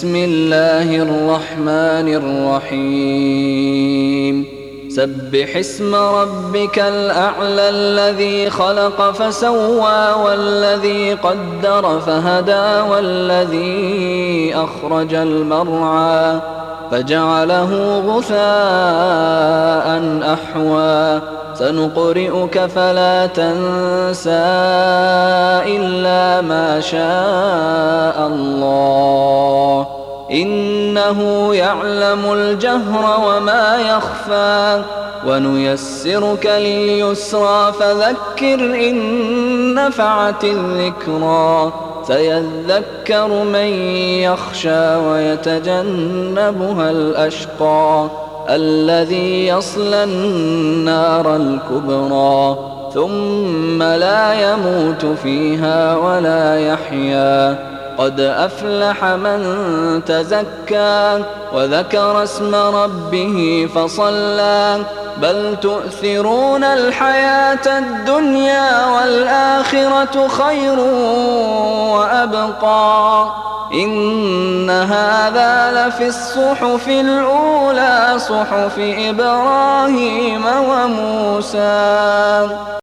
بسم الله الرحمن الرحيم سبح اسم ربك الأعلى الذي خلق فسوى والذي قدر فهدى والذي أخرج المرعى فجعله غثاء أحوى سنقرئك فلا تنسى إلا ما شاء الله إنه يعلم الجهر وما يخفى ونيسرك لليسرى فذكر إن نفعت الذكرى سيذكر من يخشى ويتجنبها الأشقى الذي يصلى النار الكبرى ثم لا يموت فيها ولا يحيا قد أفلح من تزكى وذكر اسم ربه فصلى بل تؤثرون الحياة الدنيا والآخرة خير وأبقى إن هذا لفي الصحف الأولى صحف إبراهيم وموسى.